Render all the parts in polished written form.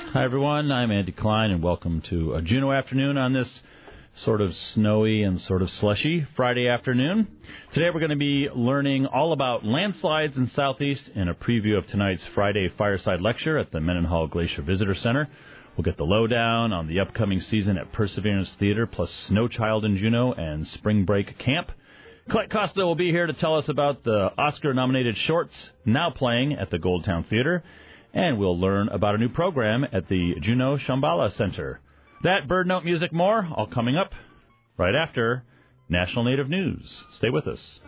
Hi, everyone. I'm Andy Klein, and welcome to a Juneau afternoon on this sort of snowy and sort of slushy Friday afternoon. Today we're going to be learning all about landslides in Southeast in a preview of tonight's Friday fireside lecture at the Mendenhall Glacier Visitor Center. We'll get the lowdown on the upcoming season at Perseverance Theater, plus Snow Child in Juneau and Spring Break Camp. Colette Costa will be here to tell us about the Oscar-nominated shorts now playing at the Goldtown Theater. And we'll learn about a new program at the Juneau Shambhala Center. That, bird note, music, more, all coming up right after National Native News. Stay with us.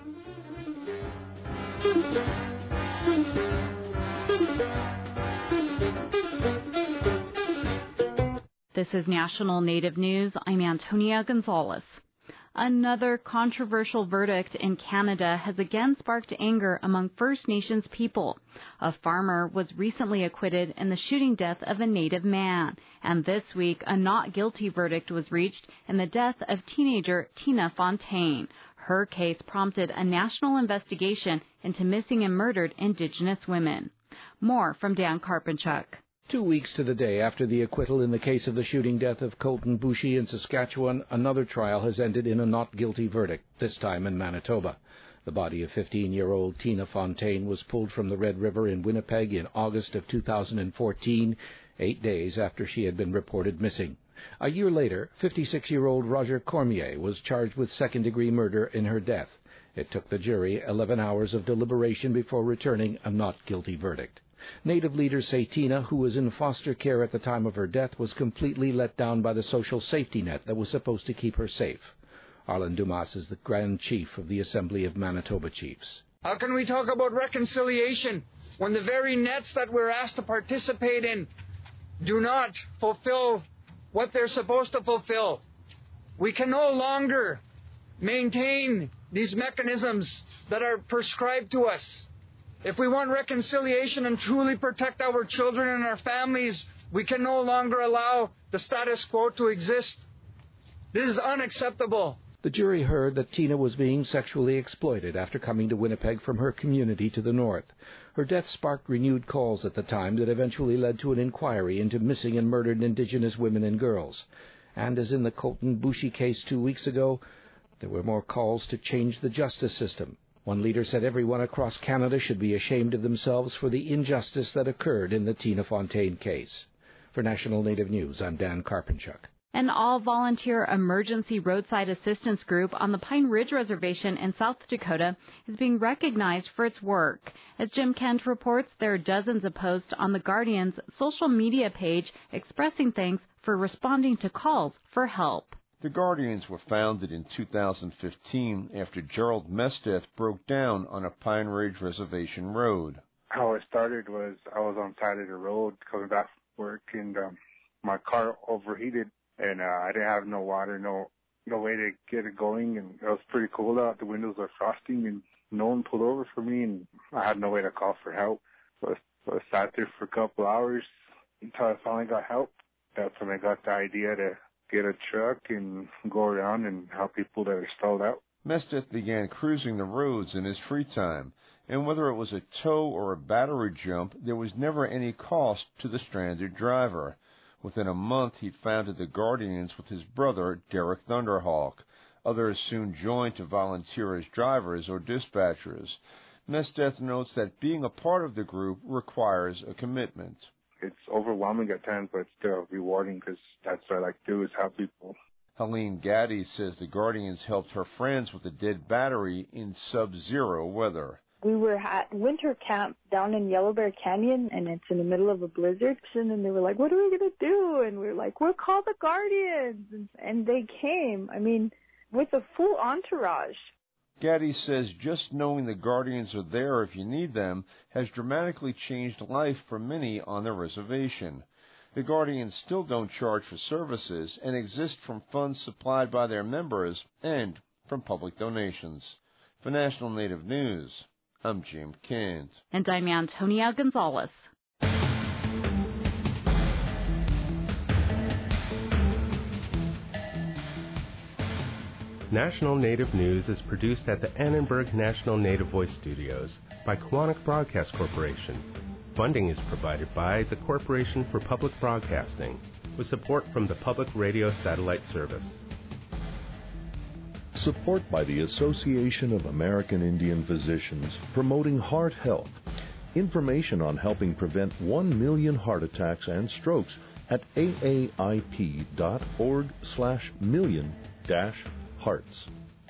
This is National Native News. I'm Antonia Gonzalez. Another controversial verdict in Canada has again sparked anger among First Nations people. A farmer was recently acquitted in the shooting death of a Native man, and this week a not guilty verdict was reached in the death of teenager Tina Fontaine. Her case prompted a national investigation into missing and murdered Indigenous women. More from Dan Karpenchuk. 2 weeks to the day after the acquittal in the case of the shooting death of Colton Boushie in Saskatchewan, another trial has ended in a not guilty verdict, this time in Manitoba. The body of 15-year-old Tina Fontaine was pulled from the Red River in Winnipeg in August of 2014, 8 days after she had been reported missing. A year later, 56-year-old Roger Cormier was charged with second-degree murder in her death. It took the jury 11 hours of deliberation before returning a not guilty verdict. Native leaders say Tina, who was in foster care at the time of her death, was completely let down by the social safety net that was supposed to keep her safe. Arlen Dumas is the Grand Chief of the Assembly of Manitoba Chiefs. How can we talk about reconciliation when the very nets that we're asked to participate in do not fulfill what they're supposed to fulfill? We can no longer maintain these mechanisms that are prescribed to us. If we want reconciliation and truly protect our children and our families, we can no longer allow the status quo to exist. This is unacceptable. The jury heard that Tina was being sexually exploited after coming to Winnipeg from her community to the north. Her death sparked renewed calls at the time that eventually led to an inquiry into missing and murdered Indigenous women and girls. And as in the Colton Boushie case 2 weeks ago, there were more calls to change the justice system. One leader said everyone across Canada should be ashamed of themselves for the injustice that occurred in the Tina Fontaine case. For National Native News, I'm Dan Karpenchuk. An all-volunteer emergency roadside assistance group on the Pine Ridge Reservation in South Dakota is being recognized for its work. As Jim Kent reports, there are dozens of posts on the Guardian's social media page expressing thanks for responding to calls for help. The Guardians were founded in 2015 after Gerald Mesteth broke down on a Pine Ridge Reservation road. How it started was I was on the side of the road coming back from work, and my car overheated, and I didn't have no water, no way to get it going, and it was pretty cold out. The windows were frosting, and no one pulled over for me, and I had no way to call for help. So I sat there for a couple hours until I finally got help. That's when I got the idea to get a truck and go around and help people that are stalled out. Mesteth began cruising the roads in his free time, and whether it was a tow or a battery jump, there was never any cost to the stranded driver. Within a month, he founded the Guardians with his brother, Derek Thunderhawk. Others soon joined to volunteer as drivers or dispatchers. Mesteth notes that being a part of the group requires a commitment. It's overwhelming at times, but it's still rewarding because that's what I like to do is help people. Helene Gaddy says the Guardians helped her friends with a dead battery in sub-zero weather. We were at winter camp down in Yellow Bear Canyon, and it's in the middle of a blizzard. And they were like, what are we going to do? And we were like, we'll call the Guardians. And they came, with a full entourage. Gaddy says just knowing the Guardians are there if you need them has dramatically changed life for many on the reservation. The Guardians still don't charge for services and exist from funds supplied by their members and from public donations. For National Native News, I'm Jim Kent. And I'm Antonia Gonzalez. National Native News is produced at the Annenberg National Native Voice Studios by Quantic Broadcast Corporation. funding is provided by the Corporation for Public Broadcasting, with support from the Public Radio Satellite Service. Support by the Association of American Indian Physicians, promoting heart health. Information on helping prevent 1 million heart attacks and strokes at aip.org/million-hearts.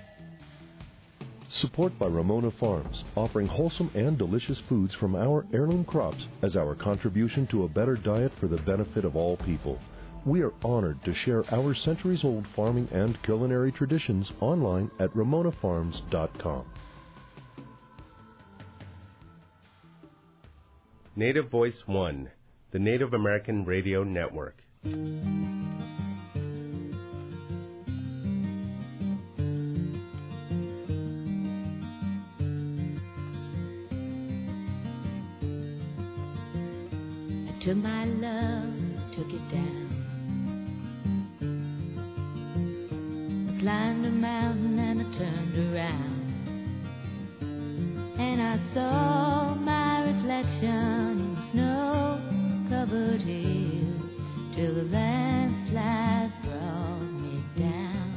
Support by Ramona Farms, offering wholesome and delicious foods from our heirloom crops as our contribution to a better diet for the benefit of all people. We are honored to share our centuries-old farming and culinary traditions online at ramonafarms.com. Native Voice One, the Native American Radio Network. Took my love, took it down. I climbed a mountain and I turned around, and I saw my reflection in snow-covered hills till the landslide brought me down.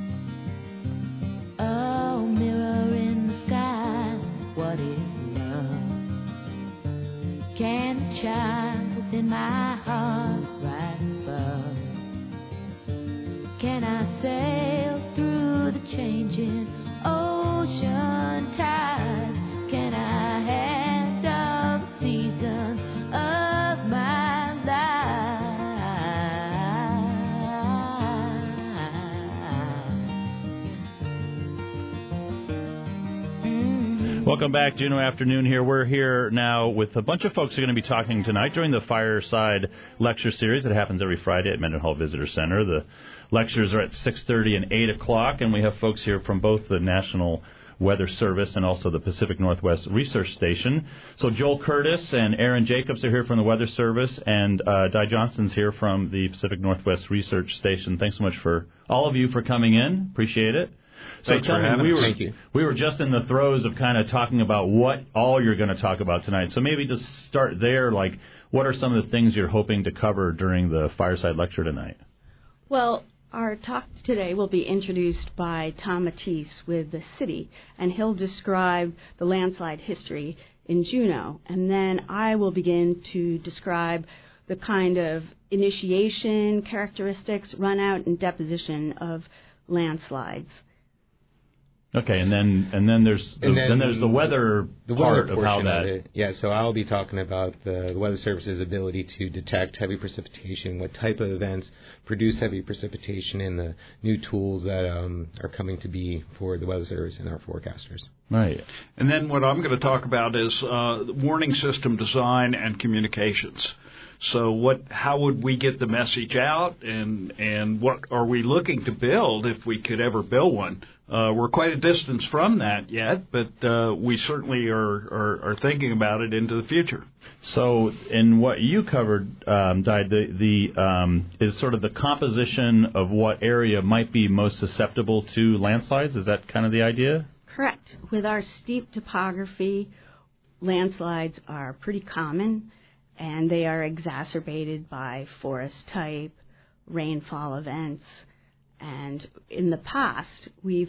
Oh, mirror in the sky, what is love? Can the child in my heart rise above? Can I sail through the changing ocean tides? Can I handle the seasons of my life? Welcome back, Juneau Afternoon here. We're here now with a bunch of folks who are going to be talking tonight during the Fireside Lecture Series that happens every Friday at Mendenhall Visitor Center. The lectures are at 6:30 and 8 o'clock, and we have folks here from both the National Weather Service and also the Pacific Northwest Research Station. So Joel Curtis and Aaron Jacobs are here from the Weather Service, and Di Johnson's here from the Pacific Northwest Research Station. Thanks so much for all of you for coming in. Appreciate it. So Thanks for having us. Thank you. We were just in the throes of kind of talking about what all you're going to talk about tonight. So maybe just start there. Like, what are some of the things you're hoping to cover during the Fireside Lecture tonight? Well, our talk today will be introduced by Tom Matisse with the city, and he'll describe the landslide history in Juneau. And then I will begin to describe the kind of initiation, characteristics, runout, and deposition of landslides. Okay, and then there's the weather part of how that. Of it. Yeah, so I'll be talking about the Weather Service's ability to detect heavy precipitation, what type of events produce heavy precipitation, and the new tools that are coming to be for the Weather Service and our forecasters. Right. And then what I'm going to talk about is warning system design and communications. So how would we get the message out, and what are we looking to build if we could ever build one? We're quite a distance from that yet, but we certainly are thinking about it into the future. So in what you covered, Di, is sort of the composition of what area might be most susceptible to landslides? Is that kind of the idea? Correct. With our steep topography, landslides are pretty common, and they are exacerbated by forest type, rainfall events, and in the past we've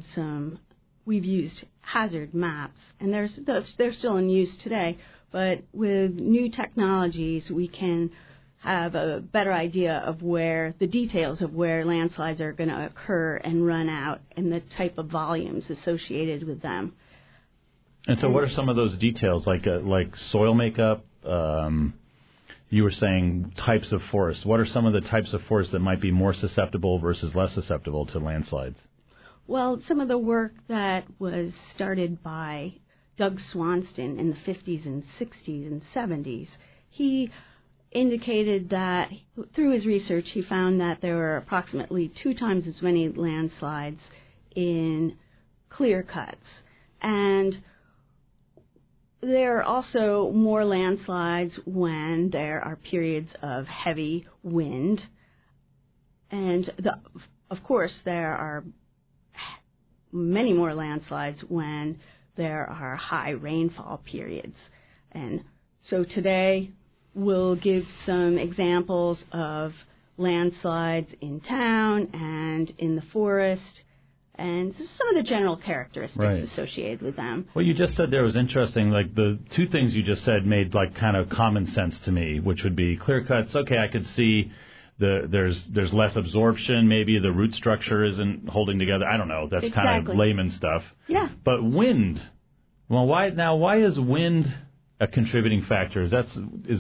used hazard maps, and they're still in use today, but with new technologies we can have a better idea of the details of where landslides are going to occur and run out and the type of volumes associated with them. And so what are some of those details, like soil makeup? You were saying types of forests. What are some of the types of forests that might be more susceptible versus less susceptible to landslides? Well, some of the work that was started by Doug Swanston in the 50s and 60s and 70s, he indicated that through his research he found that there were approximately 2 times as many landslides in clear cuts. And there are also more landslides when there are periods of heavy wind. And, of course, there are many more landslides when there are high rainfall periods. And So today we'll give some examples of landslides in town and in the forest, and some of the general characteristics associated with them. What you just said there was interesting. Like the two things you just said made like kind of common sense to me, which would be clear cuts. Okay, I could see there's less absorption. Maybe the root structure isn't holding together. I don't know. That's kind of layman stuff. Yeah. But wind. Well, why is wind a contributing factor? Is that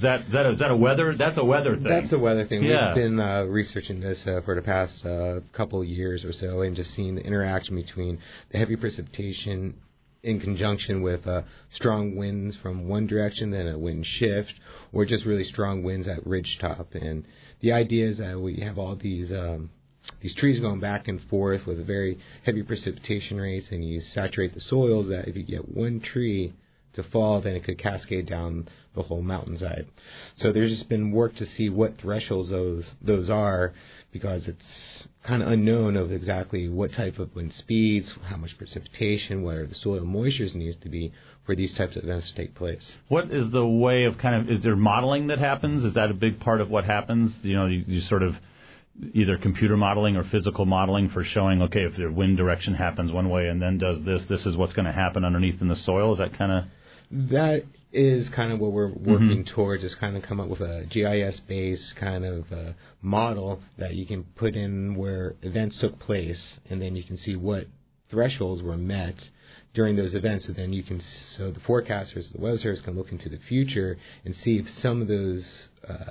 a weather? That's a weather thing. That's a weather thing. Yeah. We've been researching this for the past couple of years or so, and just seeing the interaction between the heavy precipitation in conjunction with strong winds from one direction, then a wind shift, or just really strong winds at ridgetop. And the idea is that we have all these trees going back and forth with very heavy precipitation rates, and you saturate the soils that if you get one tree to fall, then it could cascade down the whole mountainside. So there's just been work to see what thresholds those are, because it's kind of unknown of exactly what type of wind speeds, how much precipitation, where the soil moistures needs to be for these types of events to take place. What is the way of is there modeling that happens? Is that a big part of what happens? You sort of either computer modeling or physical modeling for showing, okay, if the wind direction happens one way and then does this is what's going to happen underneath in the soil? Is that kind of... That is kind of what we're working towards, is kind of come up with a GIS-based kind of model that you can put in where events took place, and then you can see what thresholds were met during those events. So then so the forecasters, the weather service, can look into the future and see if some of those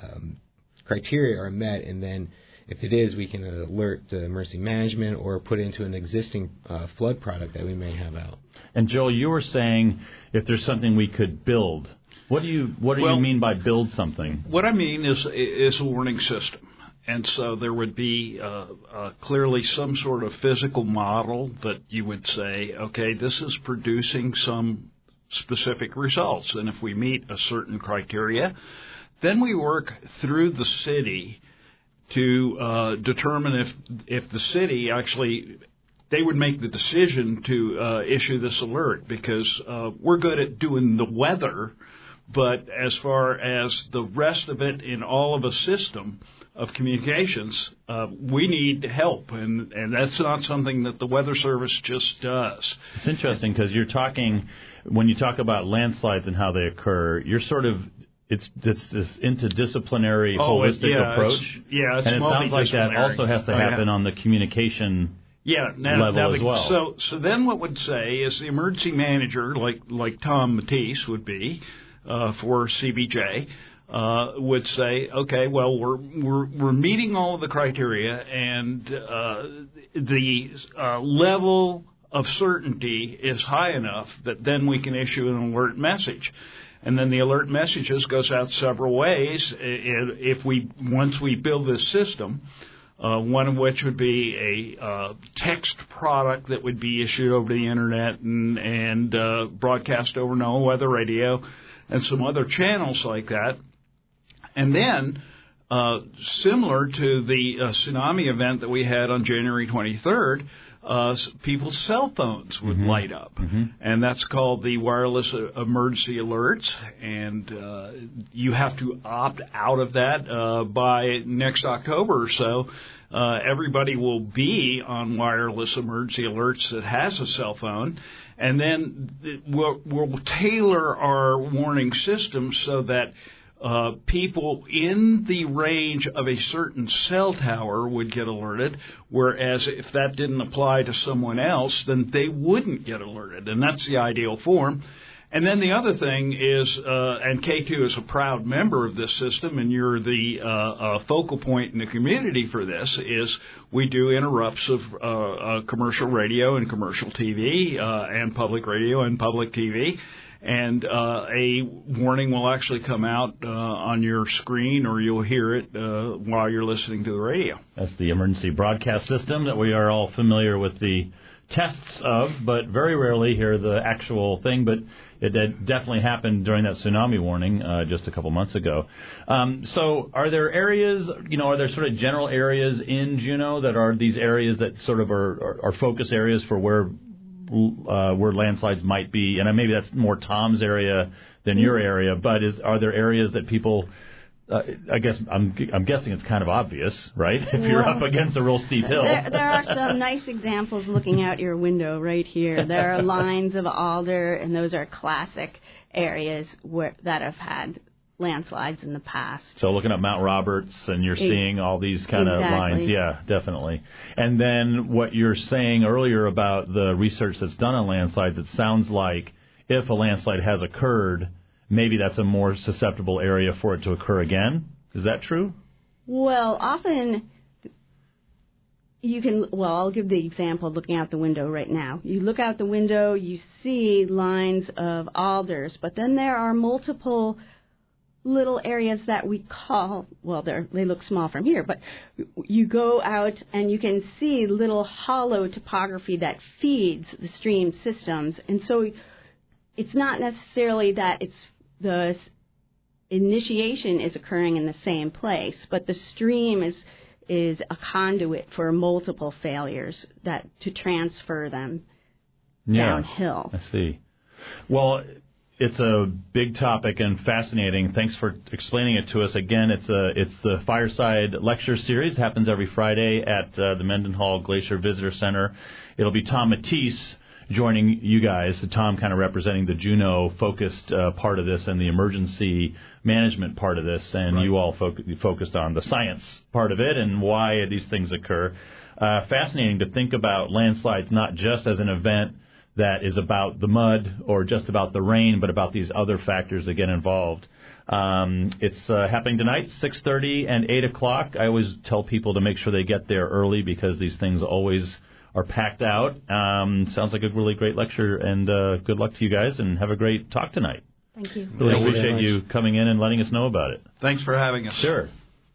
criteria are met, and then if it is, we can alert the emergency management or put it into an existing flood product that we may have out. And Joel, you were saying if there's something we could build. What do you mean by build something? What I mean is a warning system. And so there would be clearly some sort of physical model that you would say, okay, this is producing some specific results. And if we meet a certain criteria, then we work through the city to determine if the city actually, they would make the decision to issue this alert, because we're good at doing the weather, but as far as the rest of it in all of a system of communications, we need help, and that's not something that the Weather Service just does. It's interesting because when you talk about landslides and how they occur, you're sort of, it's this interdisciplinary, holistic approach. It's and it sounds like that also has to happen on the communication level as well. So then what would say is the emergency manager, like Tom Matisse would be for CBJ, would say, okay, well, we're meeting all of the criteria, and the level of certainty is high enough that then we can issue an alert message. And then the alert messages goes out several ways. Once we build this system, one of which would be a text product that would be issued over the internet and broadcast over NOAA Weather Radio and some other channels like that. And then, similar to the tsunami event that we had on January 23rd, people's cell phones would light up. And that's called the wireless emergency alerts. And you have to opt out of that by next October or so. Everybody will be on wireless emergency alerts that has a cell phone. And then we'll tailor our warning system so that people in the range of a certain cell tower would get alerted, whereas if that didn't apply to someone else, then they wouldn't get alerted, and that's the ideal form. And then the other thing is, and K2 is a proud member of this system, and you're the focal point in the community for this, is we do interrupts of commercial radio and commercial TV and public radio and public TV. And a warning will actually come out on your screen, or you'll hear it while you're listening to the radio. That's the emergency broadcast system that we are all familiar with the tests of, but very rarely hear the actual thing. But it definitely happened during that tsunami warning just a couple months ago. So are there areas, are there sort of general areas in Juneau that are these areas that sort of are focus areas for where where landslides might be? And maybe that's more Tom's area than your area, but are there areas that people? I guess I'm guessing it's kind of obvious, right? If you're up against a real steep hill. There are some nice examples looking out your window right here. There are lines of alder, and those are classic areas that have had landslides in the past. So looking at Mount Roberts, and you're seeing all these kind of lines. Yeah, definitely. And then what you're saying earlier about the research that's done on landslides, it sounds like if a landslide has occurred, maybe that's a more susceptible area for it to occur again. Is that true? Well, often I'll give the example of looking out the window right now. You look out the window, you see lines of alders, but then there are multiple little areas that we call, they look small from here, but you go out and you can see little hollow topography that feeds the stream systems. And so it's not necessarily that the initiation is occurring in the same place, but the stream is a conduit for multiple failures to transfer them downhill. I see. Well, it's a big topic and fascinating. Thanks for explaining it to us. Again, it's the Fireside Lecture Series. It happens every Friday at the Mendenhall Glacier Visitor Center. It'll be Tom Matisse joining you guys, Tom kind of representing the Juneau-focused part of this and the emergency management part of this, and you all focused on the science part of it and why these things occur. Fascinating to think about landslides not just as an event that is about the mud or just about the rain, but about these other factors that get involved. It's happening tonight, 6:30 and 8 o'clock. I always tell people to make sure they get there early because these things always are packed out. Sounds like a really great lecture, and good luck to you guys, and have a great talk tonight. Thank you. Really appreciate you coming in and letting us know about it. Thanks for having us. Sure.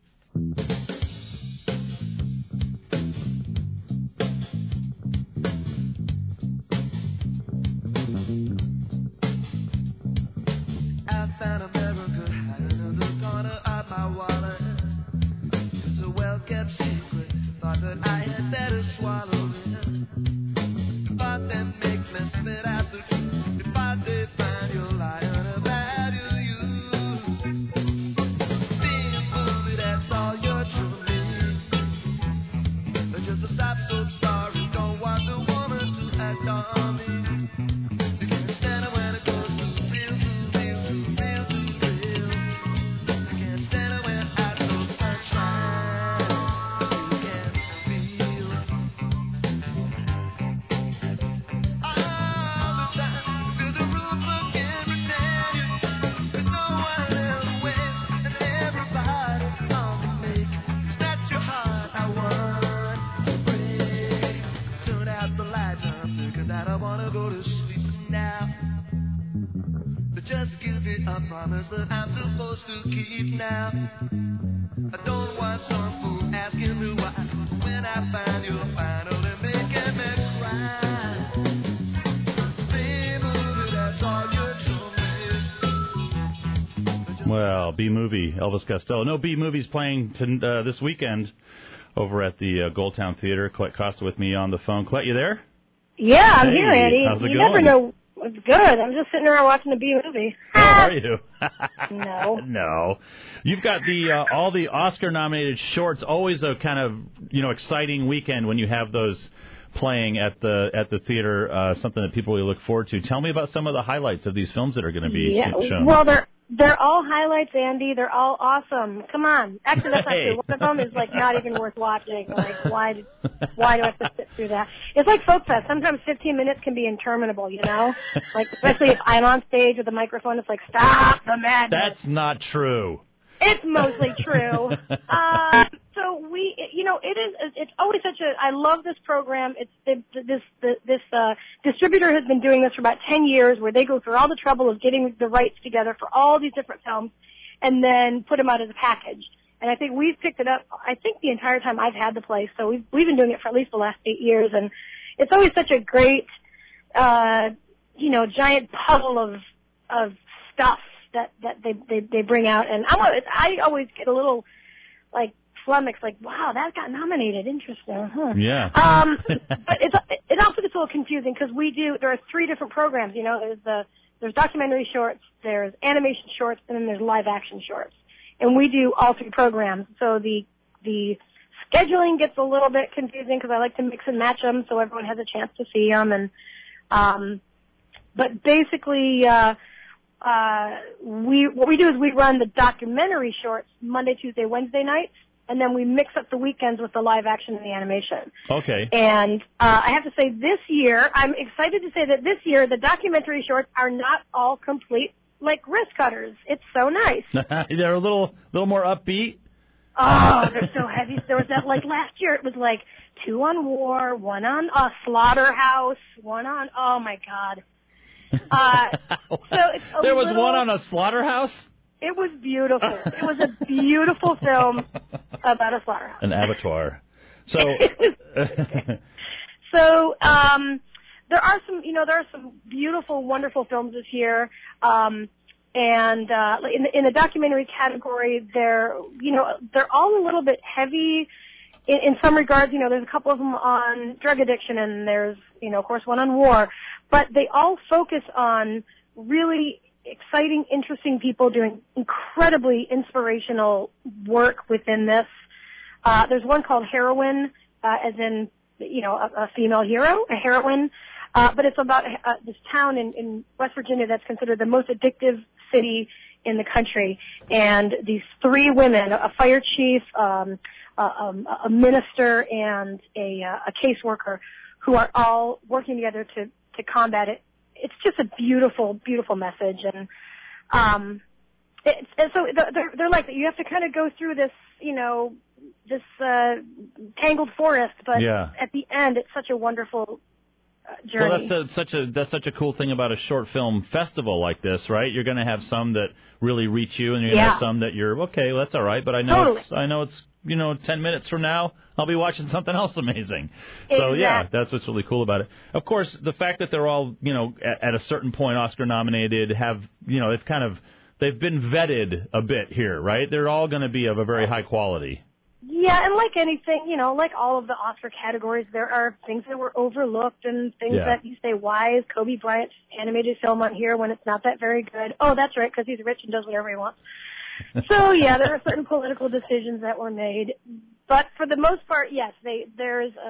Well, B-Movie, Elvis Costello. No, B-Movie's playing this weekend over at the Goldtown Theater. Colette Costa with me on the phone. Colette, you there? Yeah, I'm here, Andy. How's it you going? Never know. It's good. I'm just sitting around watching the B-Movie. How are you? No. No. You've got all the Oscar-nominated shorts. Always a kind of exciting weekend when you have those playing at the theater. Something that people really look forward to. Tell me about some of the highlights of these films that are going to be shown. Well, they're all highlights, Andy. They're all awesome. Come on. Actually, that's not true. One of them is not even worth watching. Why do I have to sit through that? It's like Folk Fest. Sometimes 15 minutes can be interminable, especially if I'm on stage with a microphone. It's like, stop the madness. That's not true. It's mostly true. So it's always I love this program. This distributor has been doing this for about 10 years, where they go through all the trouble of getting the rights together for all these different films and then put them out as a package. And I think we've picked it up, the entire time I've had the place. So we've been doing it for at least the last 8 years. And it's always such a great, giant puzzle of stuff that they bring out. And I always get a little, flummoxed, wow, that got nominated. Interesting, huh? Yeah. But it also gets little confusing because there are 3 different programs. You know, there's documentary shorts, there's animation shorts, and then there's live action shorts. And we do all 3 programs. So the scheduling gets a little bit confusing because I like to mix and match them so everyone has a chance to see them. And but basically, what we do is we run the documentary shorts Monday, Tuesday, Wednesday nights, and then we mix up the weekends with the live action and the animation. Okay. And I have to say this year, I'm excited to say that this year the documentary shorts are not all complete like wrist cutters. It's so nice. They're a little more upbeat. Oh, they're so heavy. There was that, like, last year it was like 2 on war, 1 on a slaughterhouse, 1 on, oh my God. So there was one on a slaughterhouse? It was beautiful. It was a beautiful film about a slaughterhouse. An abattoir. So, there are some beautiful, wonderful films this year. And in the documentary category, they're all a little bit heavy in some regards. You know, there's a couple of them on drug addiction, and there's, of course, one on war. But they all focus on really exciting, interesting people doing incredibly inspirational work within this. There's one called Heroine, as in, a female hero, a heroine. But it's about this town in West Virginia that's considered the most addictive city in the country. And these 3 women, a fire chief, a minister, and a caseworker, who are all working together to combat it. It's just a beautiful, beautiful message. And so they're like that. You have to kind of go through this, this tangled forest, but at the end, it's such a wonderful journey. Well, that's such a cool thing about a short film festival like this, right? You're going to have some that really reach you, and you're going to have some that you're okay. Well, that's all right, but I know it's 10 minutes from now I'll be watching something else amazing. So that's what's really cool about it. Of course, the fact that they're all at a certain point Oscar nominated have they've been vetted a bit here, right? They're all going to be of a very high quality. Yeah, and like anything, like all of the Oscar categories, there are things that were overlooked and things that you say, why is Kobe Bryant's animated film on here when it's not that very good? Oh, that's right, because he's rich and does whatever he wants. So, there are certain political decisions that were made. But for the most part, yes, there is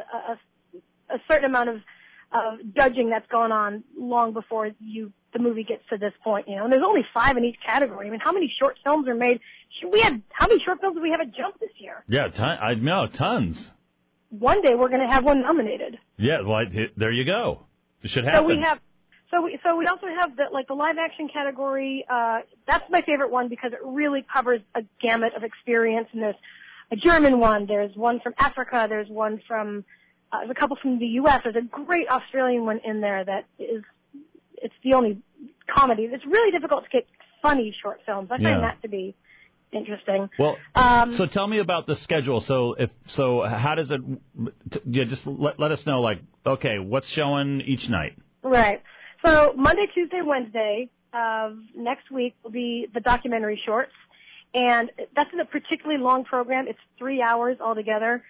a certain amount of judging that's gone on long before the movie gets to this point, and there's only 5 in each category. I mean, how many short films are made? How many short films do we have at Jump this year? Yeah, I know, tons. One day we're going to have one nominated. Yeah, well, there you go. It should happen. So we also have the live action category. That's my favorite one because it really covers a gamut of experience. And there's a German one, there's one from Africa, there's one from there's a couple from the U.S. There's a great Australian one in there that it's the only comedy. It's really difficult to get funny short films. I find that to be interesting. Well, so tell me about the schedule. So how does it? Just let us know. Like, okay, what's showing each night? Right. So Monday, Tuesday, Wednesday of next week will be the documentary shorts, and that's a particularly long program. It's 3 hours altogether,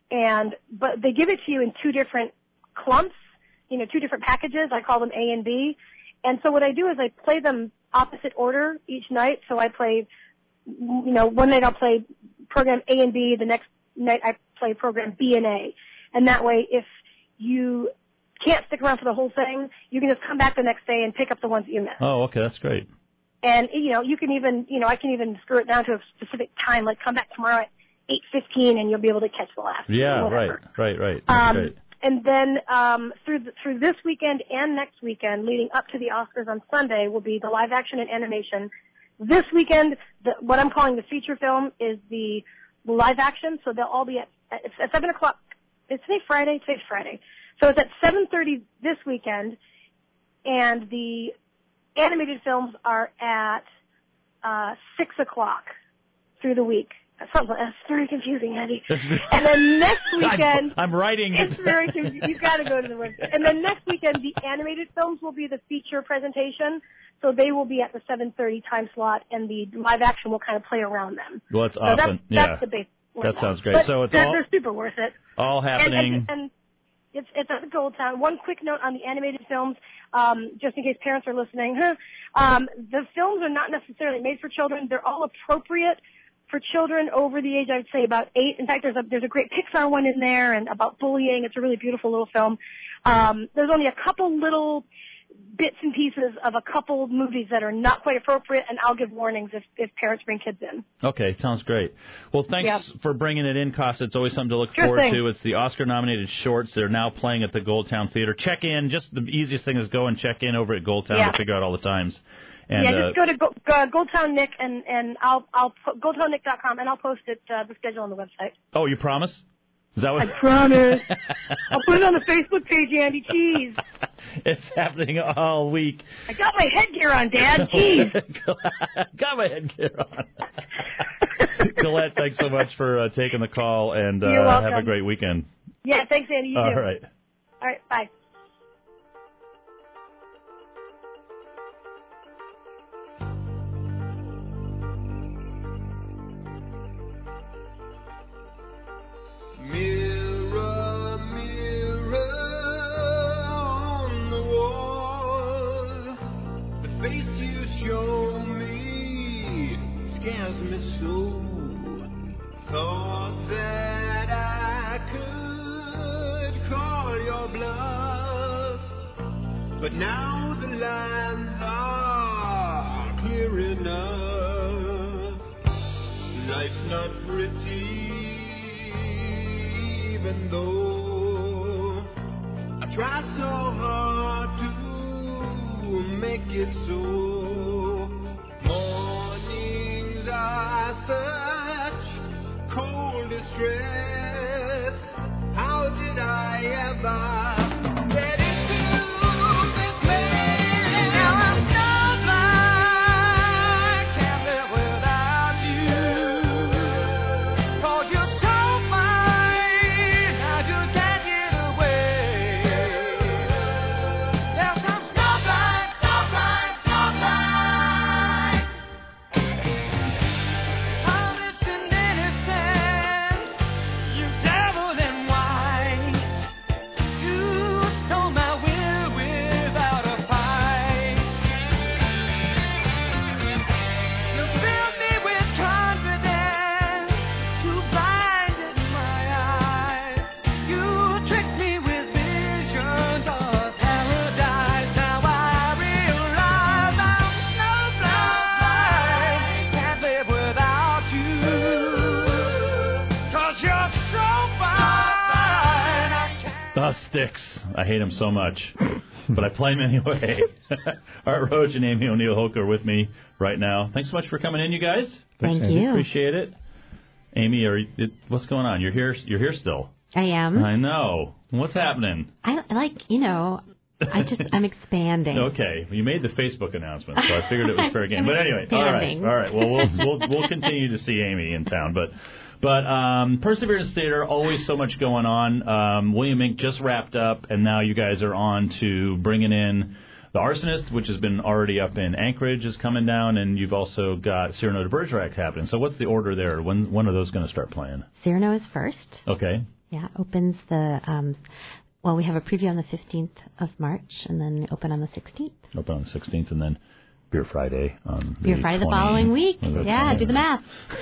but they give it to you in 2 different clumps. 2 different packages. I call them A and B. And so what I do is I play them opposite order each night. So I play, one night I'll play program A and B. The next night I play program B and A. And that way, if you can't stick around for the whole thing, you can just come back the next day and pick up the ones that you missed. Oh, okay. That's great. And, you can even, I can even screw it down to a specific time, like come back tomorrow at 8:15 and you'll be able to catch the last. Yeah, whatever. Right. That's great. And then through this weekend and next weekend, leading up to the Oscars on Sunday, will be the live action and animation. This weekend, what I'm calling the feature film is the live action, so they'll all be at 7 o'clock. Is today Friday? Today's Friday. So it's at 7:30 this weekend, and the animated films are at 6 o'clock through the week. That's very confusing, Andy. And then next weekend... I'm writing it. It's very confusing. You've got to go to the website. And then next weekend, the animated films will be the feature presentation. So they will be at the 7:30 time slot, and the live action will kind of play around them. Well, that's awesome. That's the base. That sounds great. But so it's they're super worth it. All happening. And it's it's at the Gold Town. One quick note on the animated films, just in case parents are listening. The films are not necessarily made for children. They're all appropriate for children over the age, I would say, about 8. In fact, there's a great Pixar one in there and about bullying. It's a really beautiful little film. There's only a couple little bits and pieces of a couple movies that are not quite appropriate, and I'll give warnings if parents bring kids in. Okay, sounds great. Well, thanks for bringing it in, Costa. It's always something to look forward to. It's the Oscar-nominated shorts. They're now playing at the Goldtown Theater. Check in. Just the easiest thing is go and check in over at Goldtown to figure out all the times. And, just go to Goldtown Nick, and I'll put GoldtownNick.com, and I'll post it, the schedule on the website. Oh, you promise? Is that what? I promise. I'll put it on the Facebook page, Andy. Jeez. It's happening all week. I got my headgear on, Dad. Jeez. Got my headgear on. Colette, thanks so much for taking the call, and have a great weekend. Yeah, thanks, Andy. You too. All right. All right, bye. Mirror, mirror on the wall, the face you show me scares me so. Thought that I could call your bluff, but now the lines are clear enough. Life's not pretty, even though I try so hard to make it so. Mornings are such cold distress. How did I ever get into this mess? Now I'm starlight, can't live without you. 'Cause you're so fine, I just can't get away. There's some starlight, starlight, starlight. Honest and innocent, you devil in white. You stole my will without a fight. You filled me with confidence, you blinded my eyes. You tricked me with visions of paradise. Now I realize I'm snowblind, can't live without you. 'Cause you're so fine, I can't. Styx. I hate him so much, but I play him anyway. Art Roach and Amy O'Neill Hoke are with me right now. Thanks so much for coming in, you guys. Thank you. Appreciate it. Amy, what's going on? You're here still. I am. I know. What's happening? I'm expanding. Okay, well, you made the Facebook announcement, so I figured it was fair game. But anyway, all right. Well, we'll continue to see Amy in town, but Perseverance Theater, always so much going on. William Inc. just wrapped up, and now you guys are on to bringing in The Arsonist, which has been already up in Anchorage, is coming down, and you've also got Cyrano de Bergerac happening. So what's the order there? When are those going to start playing? Cyrano is first. Okay. Yeah, opens we have a preview on the 15th of March, and then open on the 16th. Open on the 16th, and then Beer Friday on Beer Friday the following week. Yeah, do the math.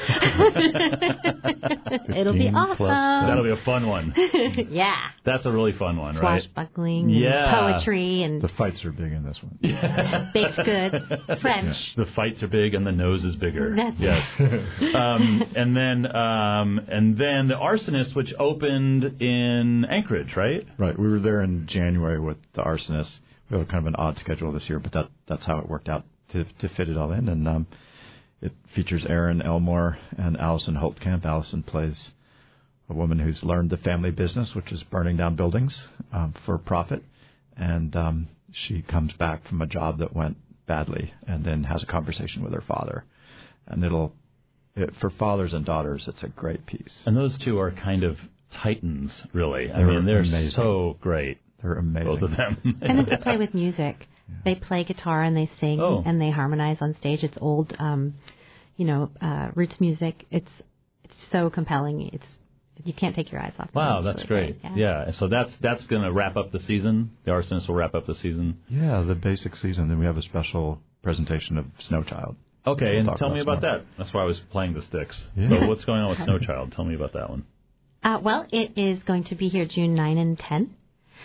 It'll be awesome. That'll be a fun one. Yeah. That's a really fun one, right? Swashbuckling, and poetry, and the fights are big in this one. Baked good, French. The fights are big, and the nose is bigger. That's yes. And then The Arsonist, which opened in Anchorage, right? Right. We were there in January with The Arsonist. We have kind of an odd schedule this year, but that's how it worked out to fit it all in. And it features Aaron Elmore and Allison Holtkamp. Allison plays a woman who's learned the family business, which is burning down buildings for profit. And she comes back from a job that went badly and then has a conversation with her father. And for fathers and daughters, it's a great piece. And those two are kind of titans, really. They're amazing. So great. They're amazing. Both of them. And it's a play with music. Yeah. They play guitar and they sing and they harmonize on stage. It's old, roots music. It's so compelling. you can't take your eyes off. Wow, It's that's really great. great. Yeah. So that's going to wrap up the season. The Arsonist will wrap up the season. Yeah, the basic season. Then we have a special presentation of Snow Child. Okay, We'll and tell me about Snow. that. That's why I was playing the sticks. Yeah. So what's going on with Snow Child? Tell me about that one. Well, it is going to be here June 9 and 10,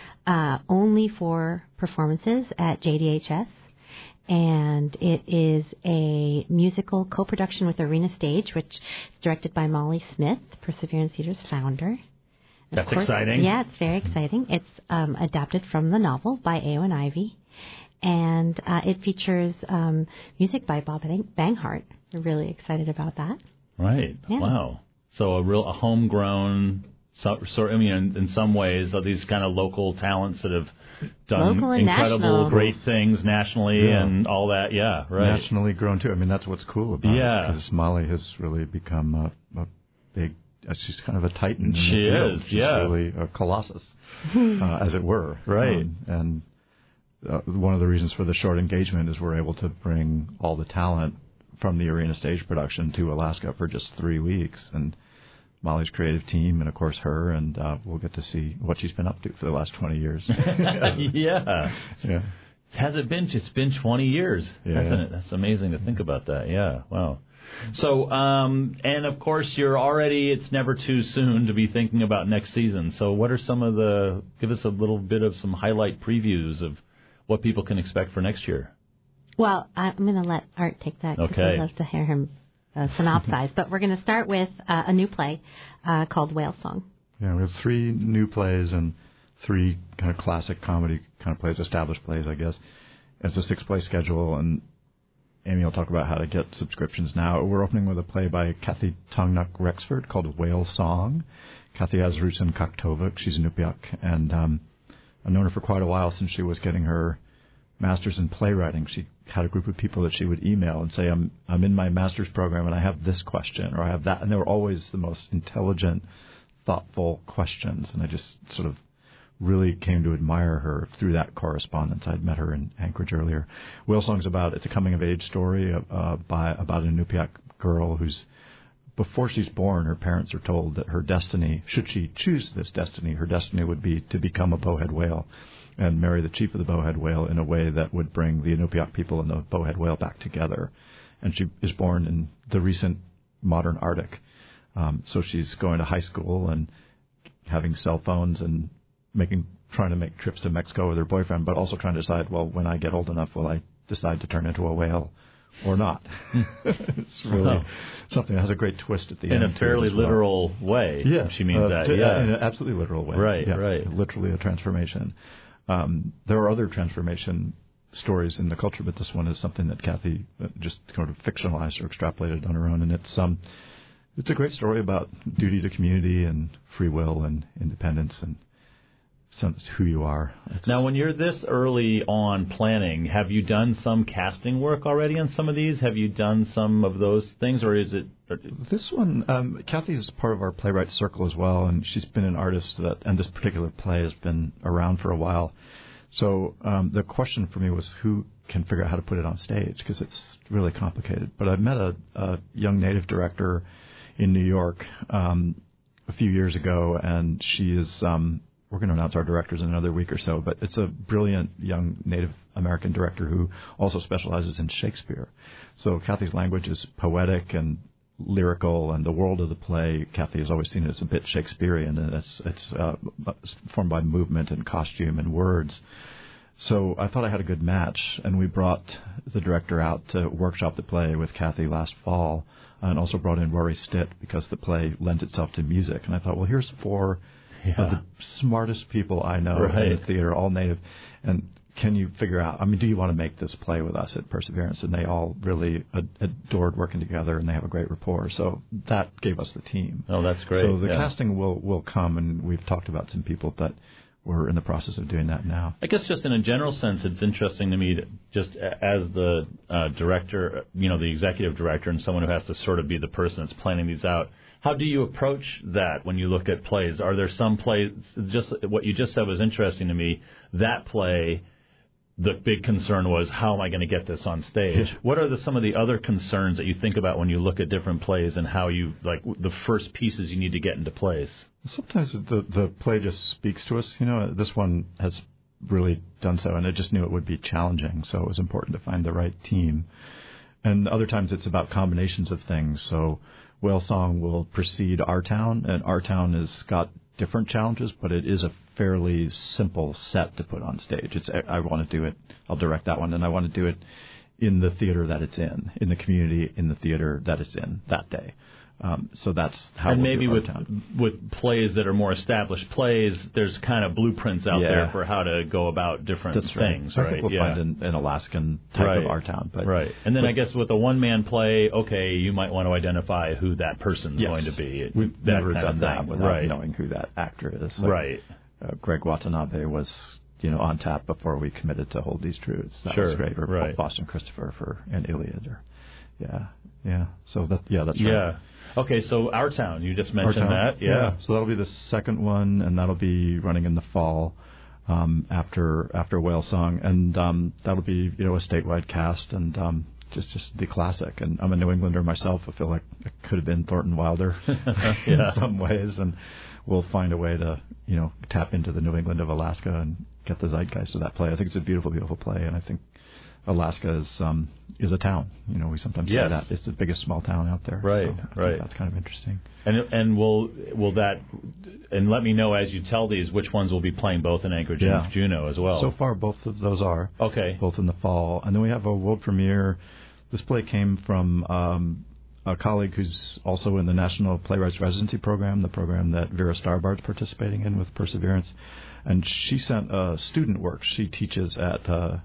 only for performances at JDHS. And it is a musical co-production with Arena Stage, which is directed by Molly Smith, Perseverance Theater's founder. That's exciting. Yeah, it's very exciting. It's adapted from the novel by Eowyn Ivey. And it features music by Bob Banghart. We're really excited about that. Right. Yeah. Wow. So a homegrown, in some ways, are these kind of local talents that have done incredible, national. great things nationally and all that. Yeah, right. Nationally grown, too. I mean, that's what's cool about it. Because Molly has really become a big, she's kind of a titan in the She field. is, She's yeah. really a colossus, as it were. Right. And one of the reasons for the short engagement is we're able to bring all the talent from the Arena Stage production to Alaska for just 3 weeks. And Molly's creative team, and of course her, and we'll get to see what she's been up to for the last 20 years. Yeah. Has it been? It's been 20 years, hasn't it? That's amazing to think about that. Yeah. Wow. So, and of course, it's never too soon to be thinking about next season. So what are give us a little bit of some highlight previews of what people can expect for next year? Well, I'm going to let Art take that because Okay. I'd love to hear him synopsize. But we're going to start with a new play called Whale Song. Yeah, we have 3 new plays and 3 kind of classic comedy kind of plays, established plays, I guess. It's a 6-play schedule, and Amy will talk about how to get subscriptions now. We're opening with a play by Kathy Tongnuk Rexford called Whale Song. Kathy has roots in Kaktovik. She's a Nupiaq, and I've known her for quite a while since she was getting her master's in playwriting. She had a group of people that she would email and say, I'm in my master's program and I have this question or I have that. And they were always the most intelligent, thoughtful questions. And I just sort of really came to admire her through that correspondence. I'd met her in Anchorage earlier. Whale Song's it's a coming-of-age story about a Nupiaq girl who's, before she's born, her parents are told that her destiny, should she choose this destiny, her destiny would be to become a bowhead whale and marry the chief of the bowhead whale in a way that would bring the Inupiaq people and the bowhead whale back together. And she is born in the recent modern Arctic. So she's going to high school and having cell phones and trying to make trips to Mexico with her boyfriend, but also trying to decide, well, when I get old enough, will I decide to turn into a whale or not? It's really something that has a great twist at the end. In a fairly literal way. Yeah. She means that. In an absolutely literal way. Right, yeah, right. Literally a transformation. There are other transformation stories in the culture, but this one is something that Kathy just kind of fictionalized or extrapolated on her own, and it's a great story about duty to community and free will and independence and who you are. Now, when you're this early on planning, have you done some casting work already on some of these? Have you done some of those things, or is it... This one, Kathy is part of our playwright circle as well, and she's been an artist and this particular play has been around for a while. So the question for me was who can figure out how to put it on stage, because it's really complicated. But I met a young Native director in New York a few years ago, and she is... we're going to announce our directors in another week or so, but it's a brilliant young Native American director who also specializes in Shakespeare. So Kathy's language is poetic and lyrical, and the world of the play, Kathy has always seen it as a bit Shakespearean, and it's formed by movement and costume and words. So I thought I had a good match, and we brought the director out to workshop the play with Kathy last fall, and also brought in Rory Stitt because the play lends itself to music. And I thought, well, here's 4 of the smartest people I know in the theater, all Native. And can you figure out, do you want to make this play with us at Perseverance? And they all really adored working together, and they have a great rapport. So that gave us the team. Oh, that's great. So the casting will come, and we've talked about some people, but we're in the process of doing that now. I guess just in a general sense, it's interesting to me, just as the director, the executive director, and someone who has to sort of be the person that's planning these out. How do you approach that when you look at plays? Are there some plays, just what you just said was interesting to me, that play the big concern was, how am I going to get this on stage? What are some of the other concerns that you think about when you look at different plays and how you, like, the first pieces you need to get into place? Sometimes the play just speaks to us. This one has really done so, and I just knew it would be challenging, so it was important to find the right team. And other times it's about combinations of things. So Whale Song will precede Our Town, and Our Town has got different challenges, but it is a fairly simple set to put on stage. I want to do it. I'll direct that one, and I want to do it in the theater that it's in the community, in the theater that it's in that day. So that's how. And maybe with plays that are more established plays, there's kind of blueprints out there for how to go about different things. Right. I think we'll find an Alaskan type of Our Town. But, and then I guess with a one-man play, okay, you might want to identify who that person's going to be. We've never done that without knowing who that actor is. So, Greg Watanabe was on tap before we committed to Hold These Truths. That was great. Or Boston Christopher for an Iliad. So that's right. Okay, so Our Town, you just mentioned that. Yeah. So that'll be the second one, and that'll be running in the fall after Whale Song, and that'll be a statewide cast and just the classic. And I'm a New Englander myself. I feel like it could have been Thornton Wilder in some ways, and we'll find a way to tap into the New England of Alaska and get the zeitgeist of that play. I think it's a beautiful, beautiful play, and I think Alaska is a town. We sometimes say that it's the biggest small town out there. So that's kind of interesting. And will that, and let me know as you tell these which ones will be playing both in Anchorage and Juneau as well. So far, both of those are both in the fall, and then we have a world premiere. This play came from a colleague who's also in the National Playwrights Residency Program, the program that Vera Starbard's participating in with Perseverance, and she sent a student work. She teaches at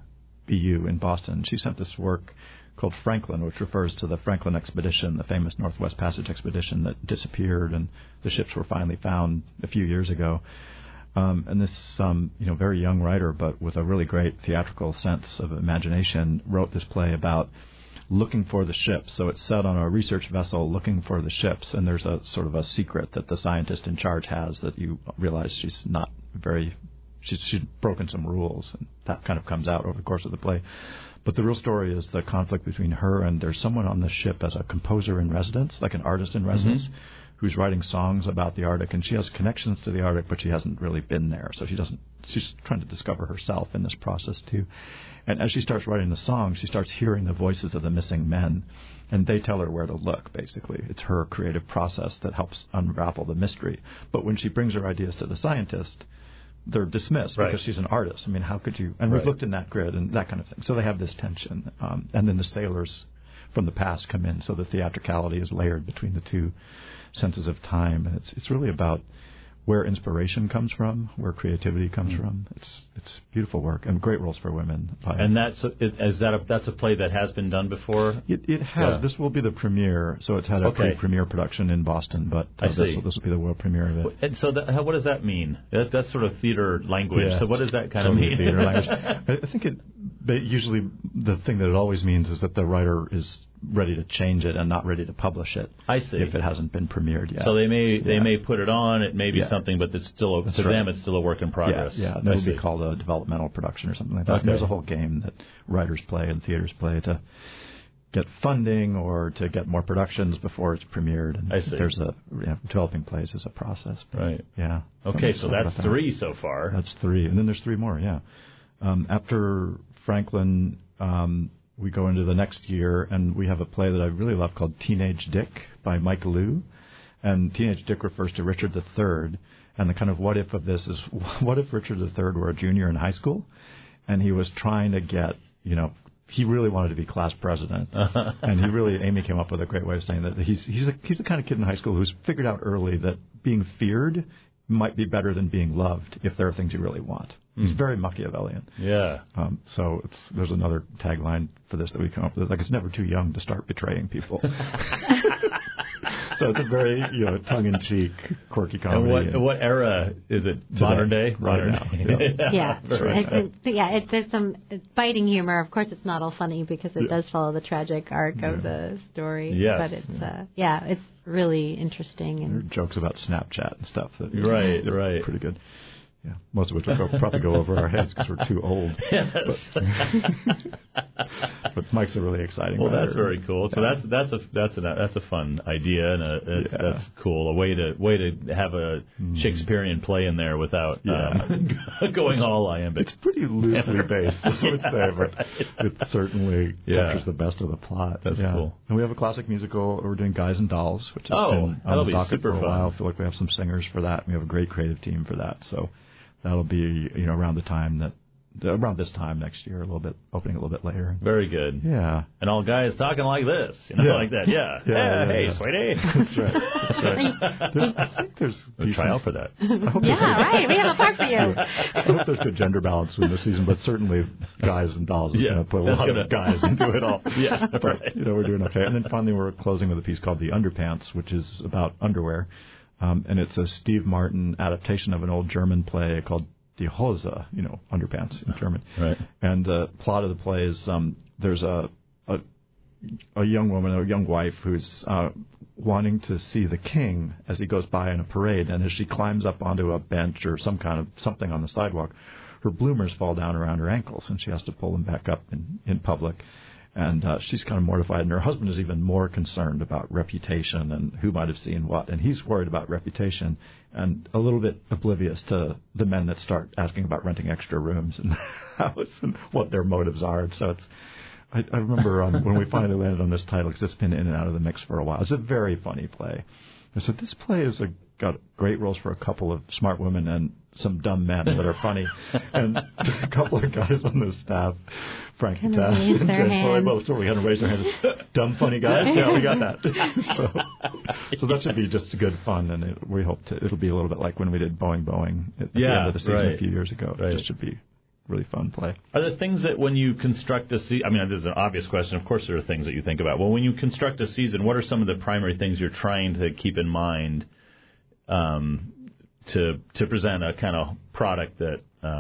BU in Boston. She sent this work called Franklin, which refers to the Franklin expedition, the famous Northwest Passage expedition that disappeared, and the ships were finally found a few years ago. And this, very young writer, but with a really great theatrical sense of imagination, wrote this play about looking for the ships. So it's set on a research vessel looking for the ships, and there's a sort of a secret that the scientist in charge has that you realize she's not very. She's broken some rules, and that kind of comes out over the course of the play. But the real story is the conflict between her and there's someone on the ship as a composer in residence, like an artist in residence, who's writing songs about the Arctic, and she has connections to the Arctic, but she hasn't really been there. So she's trying to discover herself in this process too. And as she starts writing the songs, she starts hearing the voices of the missing men, and they tell her where to look, basically. It's her creative process that helps unravel the mystery. But when she brings her ideas to the scientist, they're dismissed because she's an artist. I mean, how could you? And we've looked in that grid and that kind of thing. So they have this tension. And then the sailors from the past come in, so the theatricality is layered between the two senses of time. And it's really about where inspiration comes from, where creativity comes from. It's beautiful work and great roles for women. And that's a play that has been done before? It has. Yeah. This will be the premiere, so it's had a pre-premiere production in Boston, but this will be the world premiere of it. And so what does that mean? That's sort of theater language. Yeah, so what does that kind of mean? Theater language. I think usually the thing that it always means is that the writer is ready to change it and not ready to publish it. I see. If it hasn't been premiered yet. So they may put it on. It may be something, but it's still them. It's still a work in progress. Yeah. It'll be called a developmental production or something like that. Okay. There's a whole game that writers play and theaters play to get funding or to get more productions before it's premiered. And I see. There's developing plays is a process. Right. Yeah. Okay, so that's 3 so far. That's 3, and then there's 3 more. Yeah. After Franklin. We go into the next year, and we have a play that I really love called Teenage Dick by Mike Liu. And Teenage Dick refers to Richard III. And the kind of what if of this is, what if Richard III were a junior in high school, and he was trying to get, he really wanted to be class president. And Amy came up with a great way of saying that he's the kind of kid in high school who's figured out early that being feared might be better than being loved if there are things you really want. It's very Machiavellian. Yeah. So there's another tagline for this that we come up with. Like, it's never too young to start betraying people. So it's a very tongue-in-cheek, quirky comedy. And what era is it? Today, modern day? Modern now. Yeah. There's some biting humor. Of course, it's not all funny because it does follow the tragic arc of the story. Yes. But it's really interesting. There are jokes about Snapchat and stuff. Right. Pretty good. Yeah, most of which will probably go over our heads because we're too old. Yes. But Mike's a really exciting. Well, writer. that's very cool. So that's a fun idea, and that's cool. A way to have a Shakespearean play in there without going all iambic. It's pretty loosely based, I would say, but it certainly captures the best of the plot. That's cool. And we have a classic musical. We're doing Guys and Dolls, which has been that'll on the be docket super for a fun. while. I feel like we have some singers for that. We have a great creative team for that. So that'll be around this time next year, opening a little bit later. Very good. Yeah. And all guys talking like this, like that. Yeah. Hey, sweetie. That's right. I think there's try out for that. Right. We have a part for you. I hope there's good gender balance in this season, but certainly Guys and Dolls is going to put a lot of guys into it all. Yeah. But, we're doing okay. And then finally, we're closing with a piece called The Underpants, which is about underwear. And it's a Steve Martin adaptation of an old German play called Die Hose, underpants in German. Right. And the plot of the play is there's a young woman, a young wife, who's wanting to see the king as he goes by in a parade, and as she climbs up onto a bench or something on the sidewalk, her bloomers fall down around her ankles, and she has to pull them back up in public. And she's kind of mortified, and her husband is even more concerned about reputation and who might have seen what. And he's worried about reputation and a little bit oblivious to the men that start asking about renting extra rooms in the house and what their motives are. And so I remember when we finally landed on this title, because it's been in and out of the mix for a while. It's a very funny play. I said, this play has got great roles for a couple of smart women and some dumb men that are funny. And a couple of guys on the staff, Frank and Tess and James both sort of raise their hands. Dumb, funny guys? Yeah, we got that. So that should be just good fun, and we hope it'll be a little bit like when we did Boeing at the end of the season a few years ago. It just should be really fun play. Are there things that when you construct a season, I mean, this is an obvious question, of course there are things that you think about. Well, when you construct a season, what are some of the primary things you're trying to keep in mind to present a kind of product that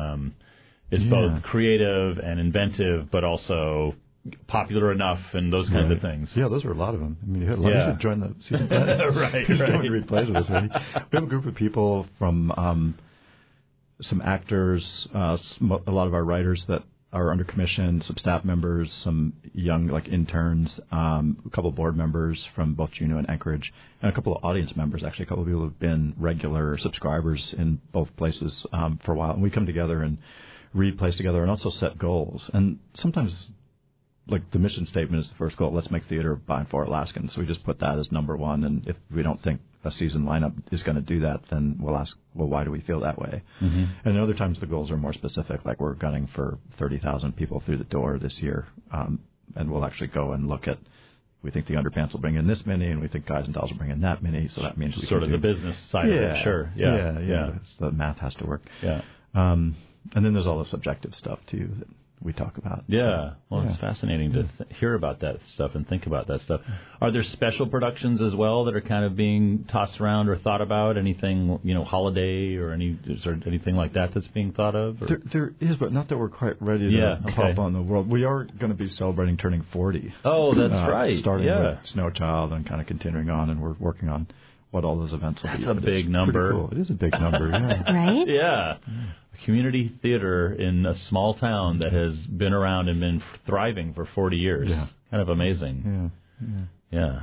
is both creative and inventive, but also popular enough and those kinds of things? Yeah, those are a lot of them. I mean, you should join the season 10. Right. Come and read plays with us. We have a group of people from some actors, a lot of our writers that are under commission, some staff members, some young interns, a couple of board members from both Juneau and Anchorage, and a couple of audience members, actually a couple of people who have been regular subscribers in both places for a while. And we come together and read plays together and also set goals. And sometimes the mission statement is the first goal, let's make theater by for Alaskans. So we just put that as number one. And if we don't think a season lineup is going to do that, then we'll ask, well, why do we feel that way? Mm-hmm. And other times the goals are more specific, like we're gunning for 30,000 people through the door this year. And we'll actually go and look at, we think the Underpants will bring in this many, and we think Guys and Dolls will bring in that many. So that means sort of the business side of it, sure. Yeah. The math has to work. Yeah. And then there's all the subjective stuff, too, that we talk about. Yeah. It's fascinating to hear about that stuff and think about that stuff. Are there special productions as well that are kind of being tossed around or thought about? Anything, holiday or is there anything like that that's being thought of? Or? There is, but not that we're quite ready to pop on the world. We are going to be celebrating turning 40. Oh, that's right. Starting with Snow Child and kind of continuing on, and we're working on what all those events will be. That's a big number. Cool. It is a big number, yeah. Right? Yeah. Community theater in a small town that has been around and been thriving for 40 years. Yeah. Kind of amazing. Yeah.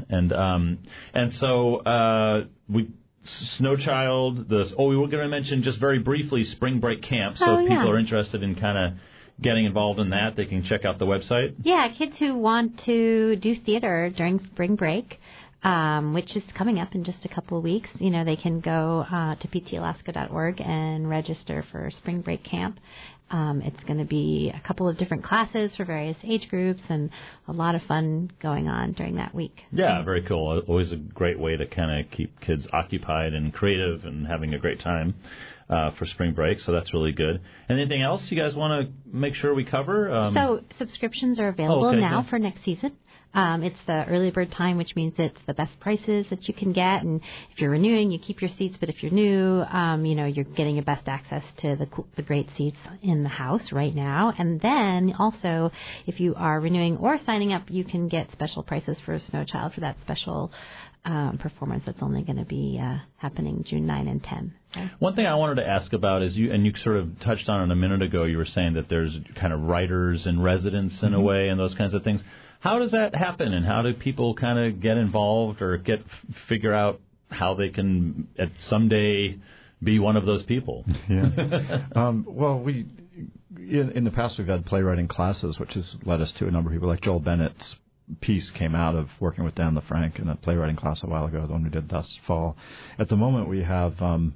And so Snow Child, we were going to mention just very briefly Spring Break Camp. So if people are interested in kind of getting involved in that, they can check out the website. Yeah, kids who want to do theater during spring break, which is coming up in just a couple of weeks, they can go to ptalaska.org and register for Spring Break Camp. It's going to be a couple of different classes for various age groups and a lot of fun going on during that week. Yeah, very cool. Always a great way to kind of keep kids occupied and creative and having a great time for spring break. So that's really good. Anything else you guys want to make sure we cover? So subscriptions are available now for next season. It's the early bird time, which means it's the best prices that you can get. And if you're renewing, you keep your seats. But if you're new, you're getting your best access to the great seats in the house right now. And then also, if you are renewing or signing up, you can get special prices for Snow Child for that special performance that's only going to be happening June 9 and 10. So. One thing I wanted to ask about is you sort of touched on it a minute ago. You were saying that there's kind of writers in residence in a way and those kinds of things. How does that happen, and how do people kind of get involved or figure out how they can someday be one of those people? Yeah. Well, we in the past we've had playwriting classes, which has led us to a number of people. Like Joel Bennett's piece came out of working with Dan LaFranc in a playwriting class a while ago, the one we did last fall. At the moment, we have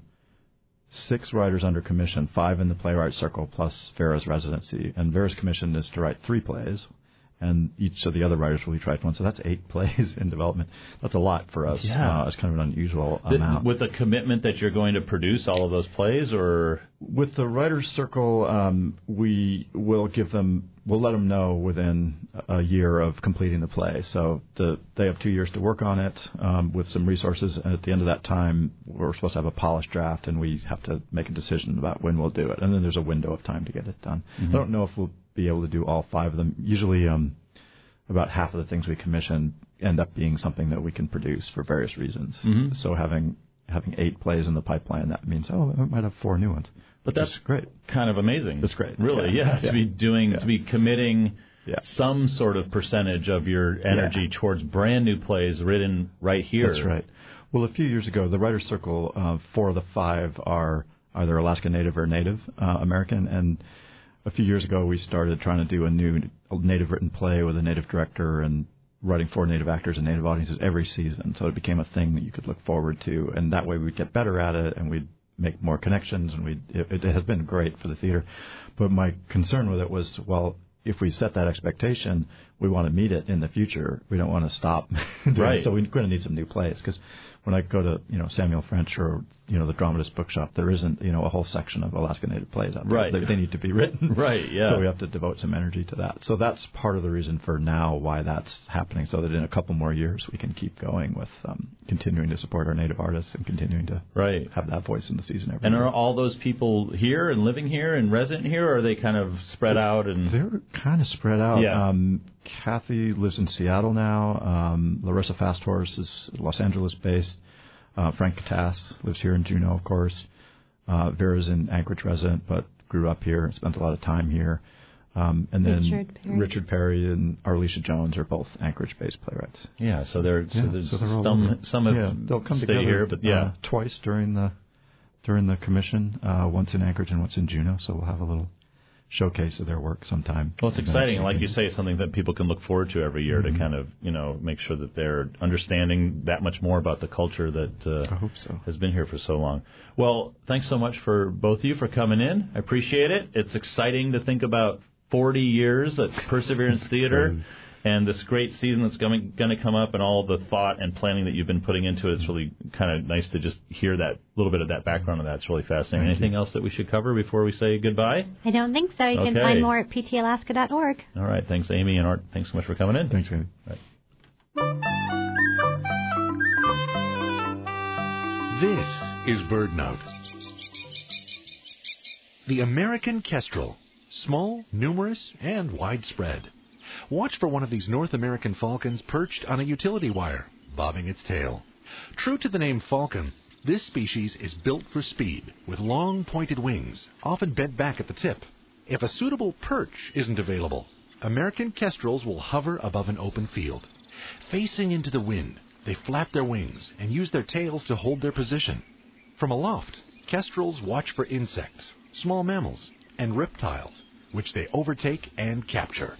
6 writers under commission, 5 in the Playwright Circle plus Vera's residency. And Vera's commission is to write 3 plays, and each of the other writers will each write one. So that's 8 plays in development. That's a lot for us. Yeah. It's kind of an unusual amount. With the commitment that you're going to produce all of those plays, or? With the Writers' Circle, we will we'll let them know within a year of completing the play. So they have 2 years to work on it with some resources. And at the end of that time, we're supposed to have a polished draft, and we have to make a decision about when we'll do it. And then there's a window of time to get it done. I don't know if we'll be able to do all 5 of them. Usually about half of the things we commission end up being something that we can produce for various reasons. Mm-hmm. So having 8 plays in the pipeline, that means, we might have 4 new ones. But that's great. Kind of amazing. That's great. Really, to be committing some sort of percentage of your energy towards brand new plays written right here. That's right. Well, a few years ago, the Writers' Circle, 4 of the 5 are either Alaska Native or Native American, and a few years ago we started trying to do a new Native written play with a Native director and writing for Native actors and Native audiences every season. So it became a thing that you could look forward to, and that way we'd get better at it, and we'd make more connections, and it has been great for the theater. But my concern with it was, well, if we set that expectation, we want to meet it in the future. We don't want to stop. Right. So we're going to need some new plays, because when I go to Samuel French or the Dramatist Bookshop, there isn't a whole section of Alaska Native plays out there. Right. They need to be written. Right. Yeah. So we have to devote some energy to that. So that's part of the reason for now why that's happening, so that in a couple more years we can keep going with continuing to support our Native artists and continuing to have that voice in the season every year. And are all those people here and living here and resident here, or are they kind of spread out? And they're kind of spread out. Yeah. Kathy lives in Seattle now. Larissa Fasthorse is Los Angeles-based. Frank Katas lives here in Juneau, of course. Vera's in Anchorage resident, but grew up here, spent a lot of time here. And then Richard Perry and Arlisha Jones are both Anchorage-based playwrights. Yeah, so there's some have they'll come stay together here, but twice during the commission, once in Anchorage and once in Juneau. So we'll have a little showcase of their work sometime. Well, it's exciting. Like you say, something that people can look forward to every year to kind of, make sure that they're understanding that much more about the culture that I hope so. has been here for so long. Well, thanks so much for both of you for coming in. I appreciate it. It's exciting to think about 40 years at Perseverance Theater and this great season that's going to come up, and all the thought and planning that you've been putting into it. It's really kind of nice to just hear that little bit of that background of that. It's really fascinating. Anything else that we should cover before we say goodbye? I don't think so. You can find more at ptalaska.org. All right. Thanks, Amy and Art. Thanks so much for coming in. Thanks, Amy. Right. This is BirdNote. The American kestrel. Small, numerous, and widespread. Watch for one of these North American falcons perched on a utility wire, bobbing its tail. True to the name falcon, this species is built for speed, with long pointed wings, often bent back at the tip. If a suitable perch isn't available, American kestrels will hover above an open field. Facing into the wind, they flap their wings and use their tails to hold their position. From aloft, kestrels watch for insects, small mammals, and reptiles, which they overtake and capture.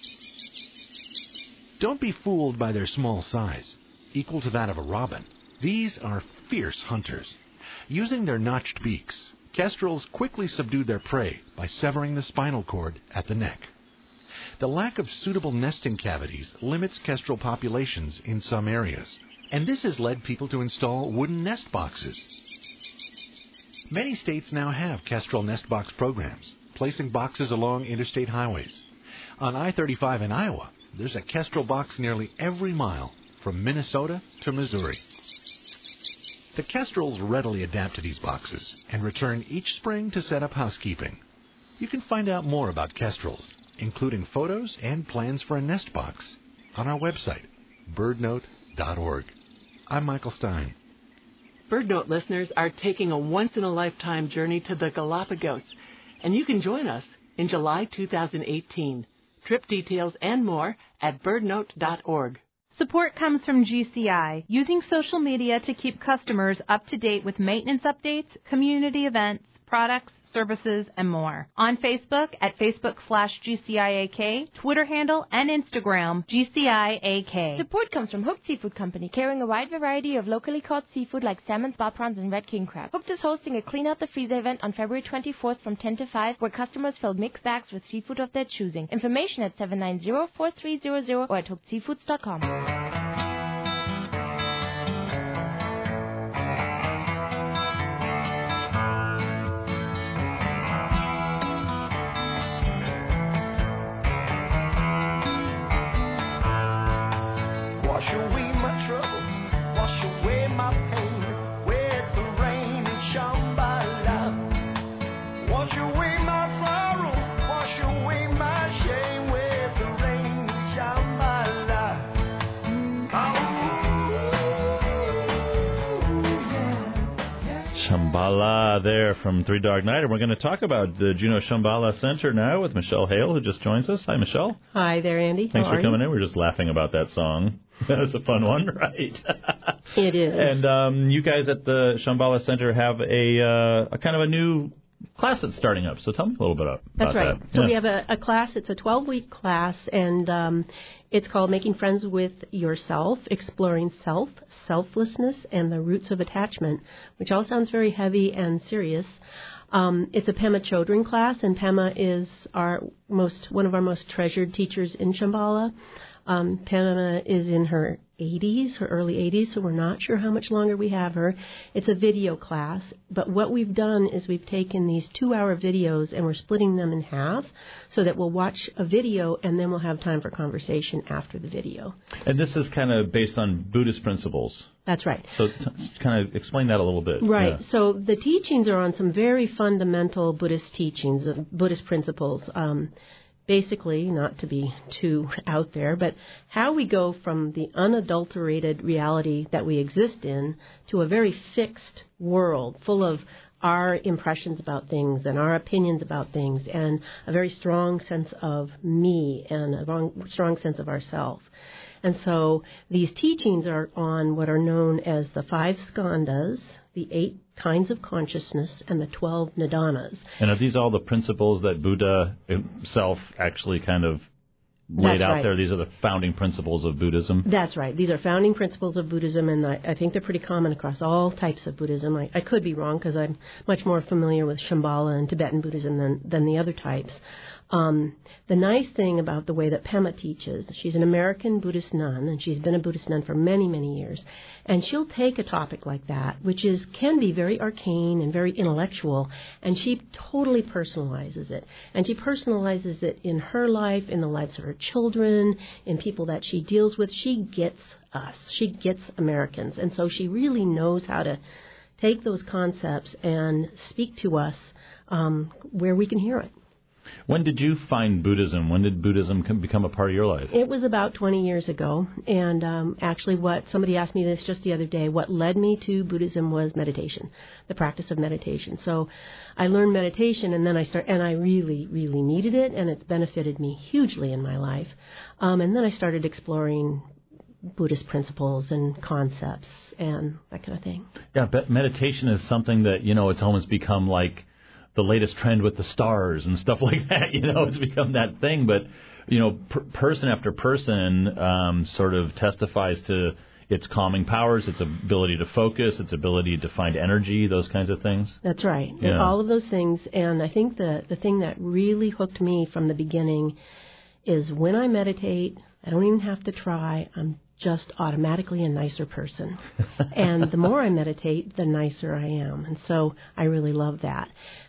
Don't be fooled by their small size, equal to that of a robin. These are fierce hunters. Using their notched beaks, kestrels quickly subdue their prey by severing the spinal cord at the neck. The lack of suitable nesting cavities limits kestrel populations in some areas, and this has led people to install wooden nest boxes. Many states now have kestrel nest box programs, placing boxes along interstate highways. On I-35 in Iowa, there's a Kestrel box nearly every mile, from Minnesota to Missouri. The Kestrels readily adapt to these boxes and return each spring to set up housekeeping. You can find out more about Kestrels, including photos and plans for a nest box, on our website, birdnote.org. I'm Michael Stein. BirdNote listeners are taking a once-in-a-lifetime journey to the Galapagos, and you can join us in July 2018. Trip details and more at birdnote.org. Support comes from GCI, using social media to keep customers up to date with maintenance updates, community events, products, services, and more. On Facebook at Facebook/GCIAK, Twitter handle, and Instagram, GCIAK. Support comes from Hooked Seafood Company, carrying a wide variety of locally caught seafood like salmon, spot prawns, and red king crab. Hooked is hosting a Clean Out the Freezer event on February 24th from 10 to 5, where customers fill mixed bags with seafood of their choosing. Information at 790-4300 or at hookedseafoods.com. Wash away my trouble, wash away my pain, with the rain and Shambhala. Wash away my sorrow, wash away my shame, with the rain and Shambhala. Shambhala there from Three Dog Night. And we're going to talk about the Juneau Shambhala Center now with Michelle Hale, who just joins us. Hi, Michelle. Hi there, Andy. Thanks How for are coming you? in. We're just laughing about that song. That was a fun one, right? It is. And you guys at the Shambhala Center have a kind of a new class that's starting up. So tell me a little bit about That's right. that. So Yeah. we have a class. It's a 12-week class, and it's called Making Friends with Yourself, Exploring Self, Selflessness, and the Roots of Attachment, which all sounds very heavy and serious. It's a Pema Chodron class, and Pema is one of our most treasured teachers in Shambhala. Pema is in her early 80s, so we're not sure how much longer we have her. It's a video class, but what we've done is we've taken these 2-hour videos and we're splitting them in half so that we'll watch a video and then we'll have time for conversation after the video. And this is kind of based on Buddhist principles. That's right. So kind of explain that a little bit. Right. Yeah. So the teachings are on some very fundamental Buddhist teachings, Buddhist principles. Basically, not to be too out there, but how we go from the unadulterated reality that we exist in to a very fixed world full of our impressions about things and our opinions about things and a very strong sense of me and a strong sense of ourself. And so these teachings are on what are known as the 5 skandhas, the 8 kinds of consciousness, and the 12 nidanas. And are these all the principles that Buddha himself actually kind of laid out there? These are the founding principles of Buddhism? That's right. These are founding principles of Buddhism, and I think they're pretty common across all types of Buddhism. I could be wrong because I'm much more familiar with Shambhala and Tibetan Buddhism than the other types. The nice thing about the way that Pema teaches, she's an American Buddhist nun, and she's been a Buddhist nun for many, many years, and she'll take a topic like that, which can be very arcane and very intellectual, and she totally personalizes it. And she personalizes it in her life, in the lives of her children, in people that she deals with. She gets us. She gets Americans. And so she really knows how to take those concepts and speak to us where we can hear it. When did you find Buddhism? When did Buddhism become a part of your life? It was about 20 years ago, and actually somebody asked me this just the other day, what led me to Buddhism was meditation, the practice of meditation. So I learned meditation, and then I really, really needed it, and it's benefited me hugely in my life. And then I started exploring Buddhist principles and concepts and that kind of thing. Yeah, but meditation is something that, it's almost become like the latest trend with the stars and stuff like that. It's become that thing. But, person after person sort of testifies to its calming powers, its ability to focus, its ability to find energy, those kinds of things. That's right. Yeah. All of those things. And I think the thing that really hooked me from the beginning is when I meditate, I don't even have to try. I'm just automatically a nicer person. And the more I meditate, the nicer I am. And so I really love that.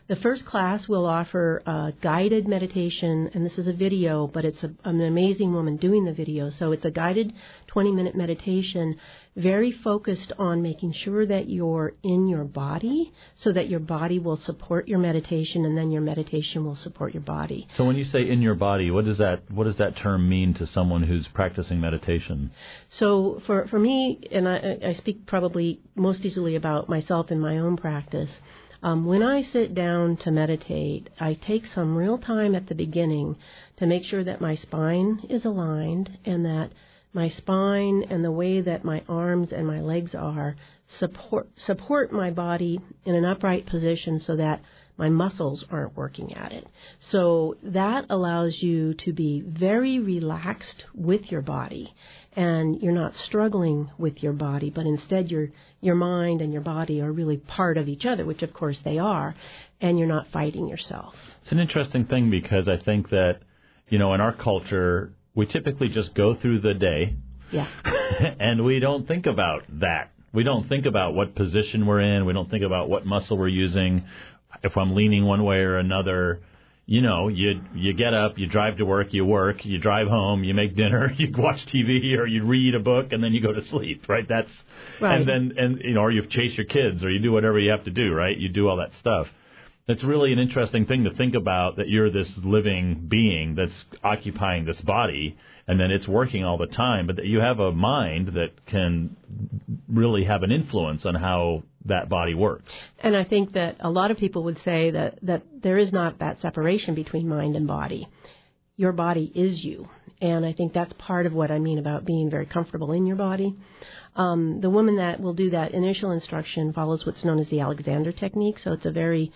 The first class will offer a guided meditation, and this is a video, but it's an amazing woman doing the video. So it's a guided 20-minute meditation, very focused on making sure that you're in your body so that your body will support your meditation, and then your meditation will support your body. So when you say in your body, what does that term mean to someone who's practicing meditation? So for me, and I speak probably most easily about myself in my own practice, when I sit down to meditate, I take some real time at the beginning to make sure that my spine is aligned and that my spine and the way that my arms and my legs are support my body in an upright position so that my muscles aren't working at it. So that allows you to be very relaxed with your body, and you're not struggling with your body, but instead your mind and your body are really part of each other, which of course they are, and you're not fighting yourself. It's an interesting thing because I think that, in our culture, we typically just go through the day, yeah, and we don't think about that. We don't think about what position we're in. We don't think about what muscle we're using. If I'm leaning one way or another, you get up, you drive to work, you drive home, you make dinner, you watch TV, or you read a book, and then you go to sleep, right? That's right. Or you chase your kids, or you do whatever you have to do, right? You do all that stuff. It's really an interesting thing to think about, that you're this living being that's occupying this body, and then it's working all the time, but that you have a mind that can really have an influence on how that body works. And I think that a lot of people would say that there is not that separation between mind and body. Your body is you. And I think that's part of what I mean about being very comfortable in your body. The woman that will do that initial instruction follows what's known as the Alexander technique. So it's a very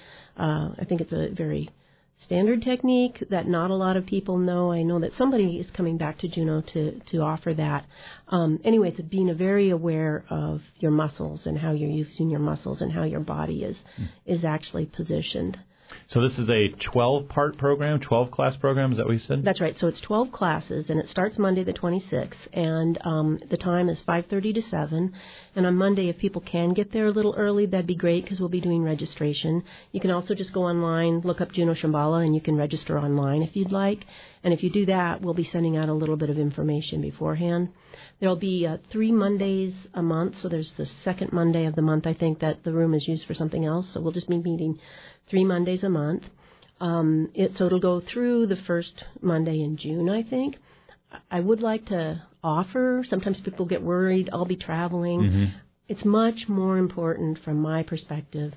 standard technique that not a lot of people know. I know that somebody is coming back to Juneau to offer that. Anyway, it's being very aware of your muscles and how you're using your muscles and how your body is actually positioned. So this is a 12-part program, 12-class program, is that what you said? That's right. So it's 12 classes, and it starts Monday the 26th, and the time is 5:30 to 7. And on Monday, if people can get there a little early, that'd be great, because we'll be doing registration. You can also just go online, look up Juneau Shambhala, and you can register online if you'd like. And if you do that, we'll be sending out a little bit of information beforehand. There'll be 3 Mondays a month, so there's the second Monday of the month, I think, that the room is used for something else, so we'll just be meeting 3 Mondays a month. So it'll go through the first Monday in June, I think. I would like to offer, sometimes people get worried, I'll be traveling. Mm-hmm. It's much more important from my perspective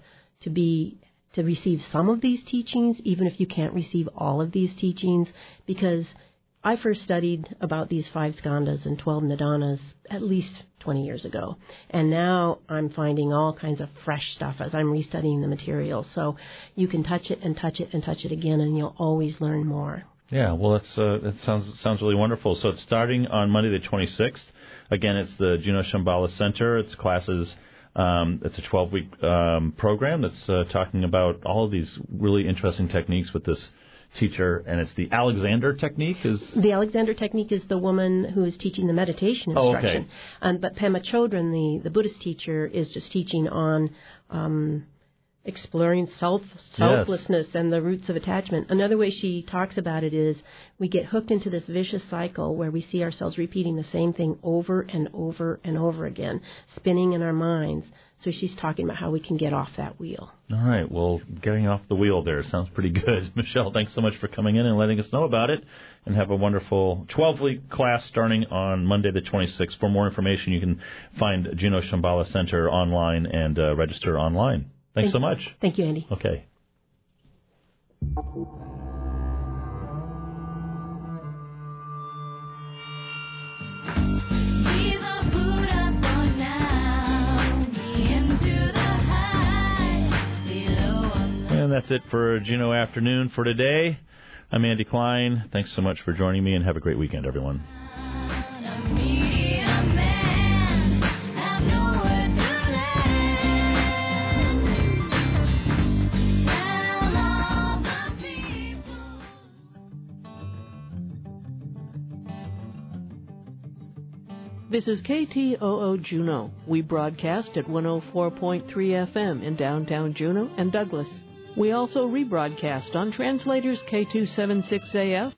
to receive some of these teachings, even if you can't receive all of these teachings, because I first studied about these 5 skandhas and 12 nidanas at least 20 years ago. And now I'm finding all kinds of fresh stuff as I'm restudying the material. So you can touch it and touch it and touch it again, and you'll always learn more. Yeah, well, that sounds really wonderful. So it's starting on Monday the 26th. Again, it's the Juneau Shambhala Center. It's classes. It's a 12-week program that's talking about all of these really interesting techniques with this teacher, and it's the Alexander technique. The Alexander technique is the woman who is teaching the meditation instruction. Oh, okay. But Pema Chodron, the Buddhist teacher, is just teaching on exploring selflessness and the roots of attachment. Another way she talks about it is we get hooked into this vicious cycle where we see ourselves repeating the same thing over and over and over again, spinning in our minds. So she's talking about how we can get off that wheel. All right. Well, getting off the wheel there sounds pretty good. Michelle, thanks so much for coming in and letting us know about it. And have a wonderful 12-week class starting on Monday the 26th. For more information, you can find Juneau Shambhala Center online and register online. Thanks so much. Thank you, Andy. Okay. And that's it for Juneau Afternoon for today. I'm Andy Klein. Thanks so much for joining me, and have a great weekend, everyone. This is KTOO Juneau. We broadcast at 104.3 FM in downtown Juneau and Douglas. We also rebroadcast on translators K276AF,